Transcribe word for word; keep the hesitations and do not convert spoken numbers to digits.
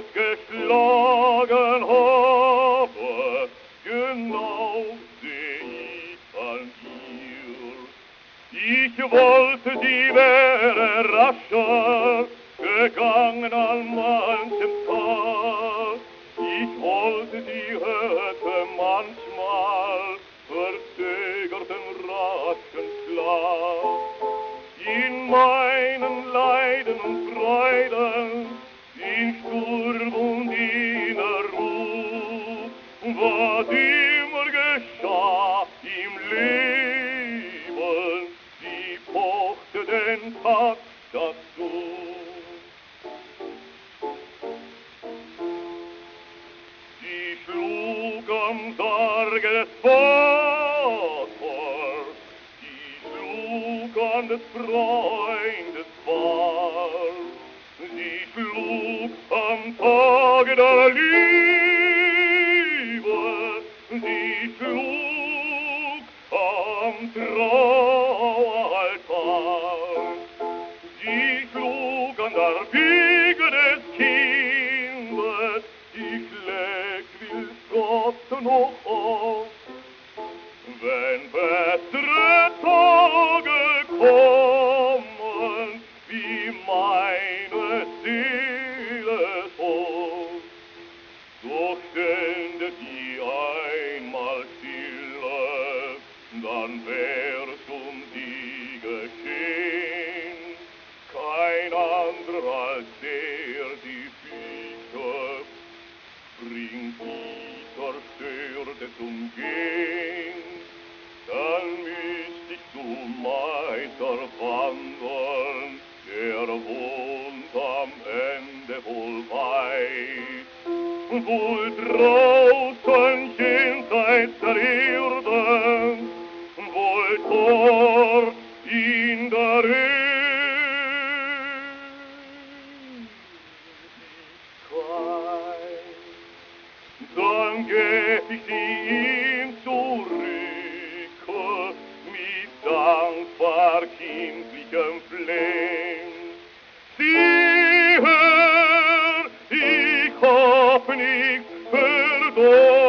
geschlagen habe, genau seh ich an ihr. Ich wollte, sie wäre rascher gegangen an manchem Tag. Ich wollte, sie hätte manchmal verzögerten raschen Schlag. In meinen Leiden und Freuden, in Sturm und in der Ruhe, was immer geschah im Leben, sie pochte den Takt dazu. Sie schlug am Sarge des Vaters, an des Freundes Wahl. Sie schlug am Tage der Liebe, sie schlug am Traualtar. Sie schlug an der Wiege des Kindes, die schlägt will Gott noch auf. Wenn bessere Tage kommen, wie meine Seele hoch, so stände sie einmal stille, dann wär's um sie geschehen. Kein anderer als der die Füße bringt die Zerstörte zum Gehen. Dann müsst ich zum Meister wandern, der wohnt am Ende wohl weit, wohl draußen jenseits der Erde, wohl dort in der Ewigkeit. Dann geb ich sie ihm zurück, dankbar kindlichem Flehen. Sieh her, ich hab nichts verdorben.